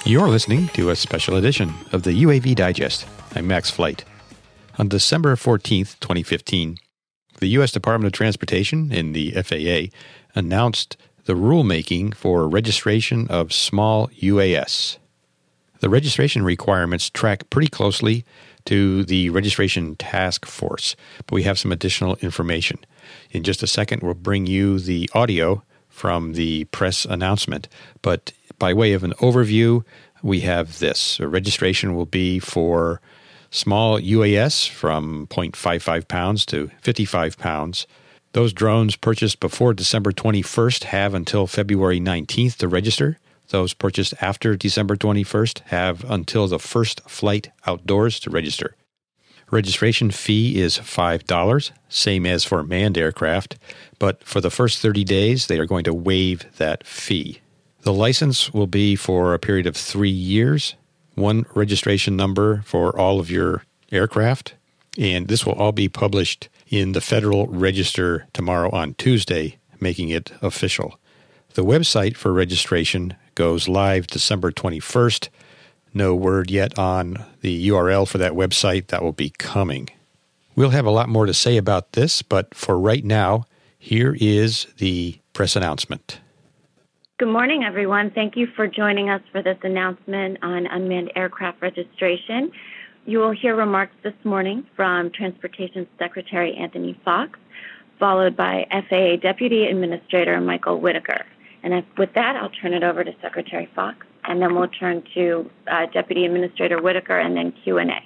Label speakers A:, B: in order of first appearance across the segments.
A: You're listening to a special edition of the UAV Digest. I'm Max Flight. On December 14th, 2015, the U.S. Department of Transportation and the FAA announced the rulemaking for registration of small UAS. The registration requirements track pretty closely to the Registration Task Force, but we have some additional information. In just a second, we'll bring you the audio from the press announcement, but by way of an overview, we have this. Registration will be for small UAS from 0.55 pounds to 55 pounds. Those drones purchased before December 21st have until February 19th to register. Those purchased after December 21st have until the first flight outdoors to register. Registration fee is $5, same as for manned aircraft, but for the first 30 days, they are going to waive that fee. The license will be for a period of 3 years, one registration number for all of your aircraft, and this will all be published in the Federal Register tomorrow on Tuesday, making it official. The website for registration goes live December 21st. No word yet on the URL for that website. That will be coming. We'll have a lot more to say about this, but for right now, here is the press announcement.
B: Good morning, everyone. Thank you for joining us for this announcement on unmanned aircraft registration. You will hear remarks this morning from Transportation Secretary Anthony Foxx, followed by FAA Deputy Administrator Michael Whitaker. And with that, I'll turn it over to Secretary Foxx, and then we'll turn to Deputy Administrator Whitaker and then Q&A.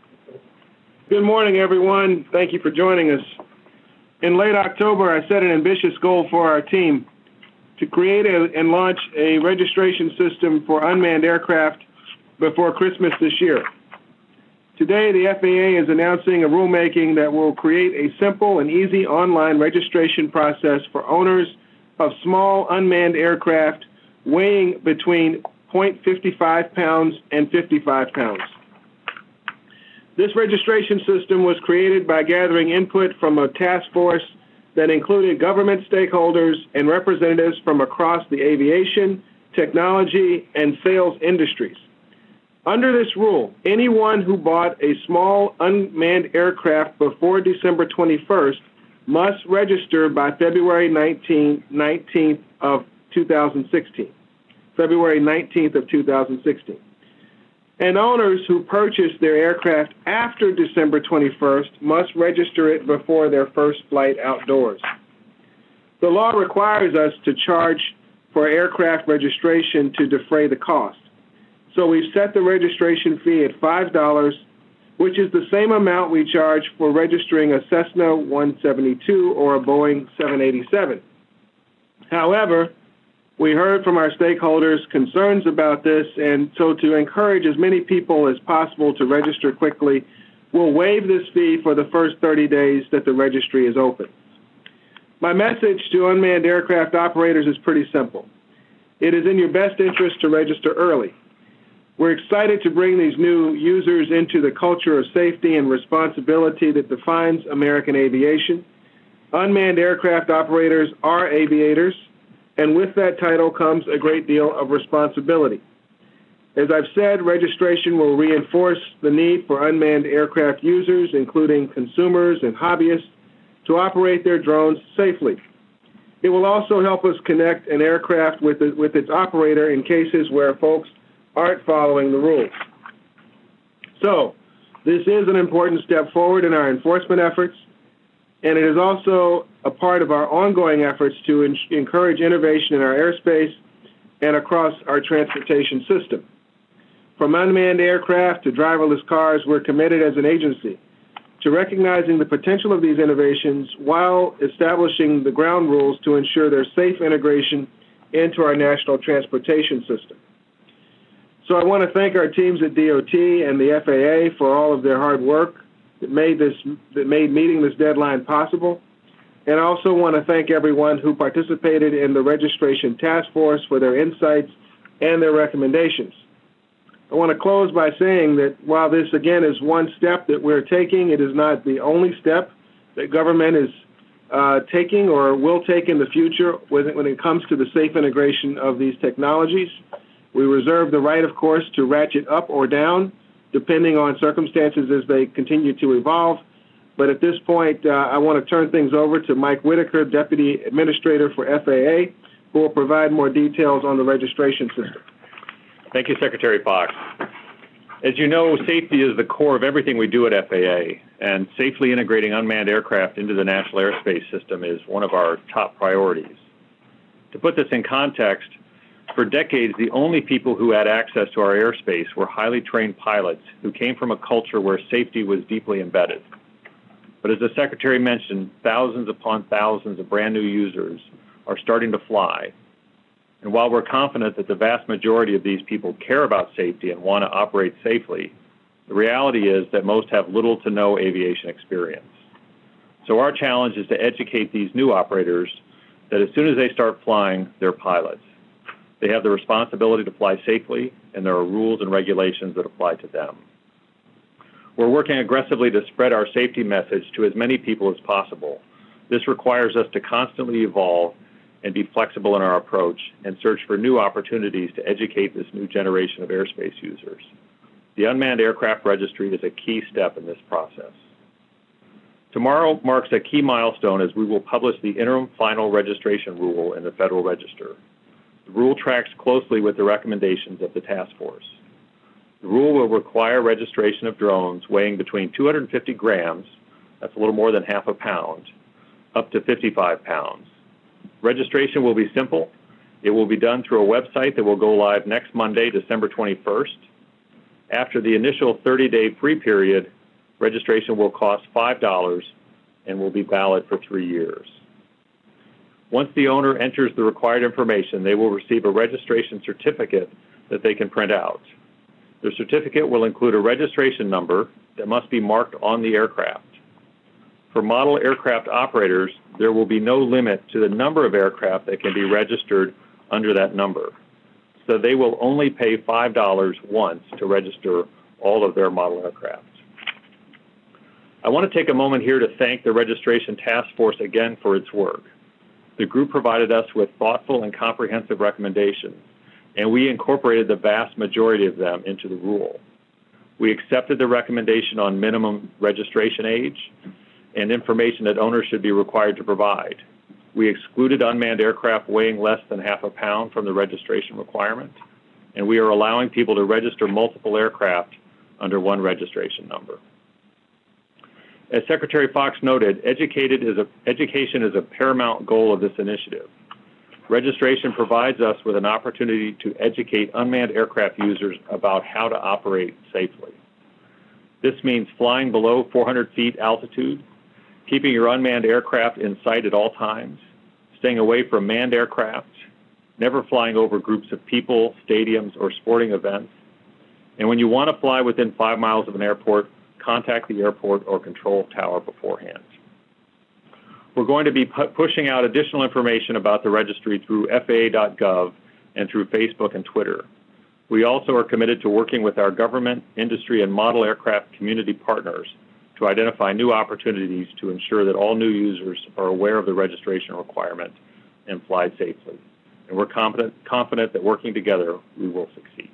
C: Good morning, everyone. Thank you for joining us. In late October, I set an ambitious goal for our team to create and launch a registration system for unmanned aircraft before Christmas this year. Today, the FAA is announcing a rulemaking that will create a simple and easy online registration process for owners of small unmanned aircraft weighing between 0.55 pounds and 55 pounds. This registration system was created by gathering input from a task force that included government stakeholders and representatives from across the aviation, technology, and sales industries. Under this rule, anyone who bought a small unmanned aircraft before December 21st must register by February 19th of 2016. February 19th of 2016. And owners who purchase their aircraft after December 21st must register it before their first flight outdoors. The law requires us to charge for aircraft registration to defray the cost. So we've set the registration fee at $5, which is the same amount we charge for registering a Cessna 172 or a Boeing 787. However, we heard from our stakeholders concerns about this, and so to encourage as many people as possible to register quickly, we'll waive this fee for the first 30 days that the registry is open. My message to unmanned aircraft operators is pretty simple. It is in your best interest to register early. We're excited to bring these new users into the culture of safety and responsibility that defines American aviation. Unmanned aircraft operators are aviators, and with that title comes a great deal of responsibility. As I've said, registration will reinforce the need for unmanned aircraft users, including consumers and hobbyists, to operate their drones safely. It will also help us connect an aircraft with its operator in cases where folks aren't following the rules. So, this is an important step forward in our enforcement efforts, and it is also a part of our ongoing efforts to encourage innovation in our airspace and across our transportation system. From unmanned aircraft to driverless cars, we're committed as an agency to recognizing the potential of these innovations while establishing the ground rules to ensure their safe integration into our national transportation system. So I want to thank our teams at DOT and the FAA for all of their hard work that made meeting this deadline possible. And I also want to thank everyone who participated in the registration task force for their insights and their recommendations. I want to close by saying that while this, again, is one step that we're taking, it is not the only step that government is taking or will take in the future when it comes to the safe integration of these technologies. We reserve the right, of course, to ratchet up or down, depending on circumstances as they continue to evolve. But at this point, I want to turn things over to Mike Whitaker, Deputy Administrator for FAA, who will provide more details on the registration system.
D: Thank you, Secretary Fox. As you know, safety is the core of everything we do at FAA, and safely integrating unmanned aircraft into the National Airspace System is one of our top priorities. To put this in context, for decades, the only people who had access to our airspace were highly trained pilots who came from a culture where safety was deeply embedded. But as the Secretary mentioned, thousands upon thousands of brand new users are starting to fly. And while we're confident that the vast majority of these people care about safety and want to operate safely, the reality is that most have little to no aviation experience. So our challenge is to educate these new operators that as soon as they start flying, they're pilots. They have the responsibility to fly safely, and there are rules and regulations that apply to them. We're working aggressively to spread our safety message to as many people as possible. This requires us to constantly evolve and be flexible in our approach and search for new opportunities to educate this new generation of airspace users. The Unmanned Aircraft Registry is a key step in this process. Tomorrow marks a key milestone as we will publish the interim final registration rule in the Federal Register. The rule tracks closely with the recommendations of the task force. The rule will require registration of drones weighing between 250 grams, that's a little more than half a pound, up to 55 pounds. Registration will be simple. It will be done through a website that will go live next Monday, December 21st. After the initial 30-day free period, registration will cost $5 and will be valid for 3 years. Once the owner enters the required information, they will receive a registration certificate that they can print out. The certificate will include a registration number that must be marked on the aircraft. For model aircraft operators, there will be no limit to the number of aircraft that can be registered under that number. So they will only pay $5 once to register all of their model aircraft. I want to take a moment here to thank the Registration Task Force again for its work. The group provided us with thoughtful and comprehensive recommendations, and we incorporated the vast majority of them into the rule. We accepted the recommendation on minimum registration age and information that owners should be required to provide. We excluded unmanned aircraft weighing less than half a pound from the registration requirement, and we are allowing people to register multiple aircraft under one registration number. As Secretary Fox noted, education is a paramount goal of this initiative. Registration provides us with an opportunity to educate unmanned aircraft users about how to operate safely. This means flying below 400 feet altitude, keeping your unmanned aircraft in sight at all times, staying away from manned aircraft, never flying over groups of people, stadiums, or sporting events. And when you want to fly within 5 miles of an airport, contact the airport or control tower beforehand. We're going to be pushing out additional information about the registry through FAA.gov and through Facebook and Twitter. We also are committed to working with our government, industry, and model aircraft community partners to identify new opportunities to ensure that all new users are aware of the registration requirement and fly safely. And we're confident that working together, we will succeed.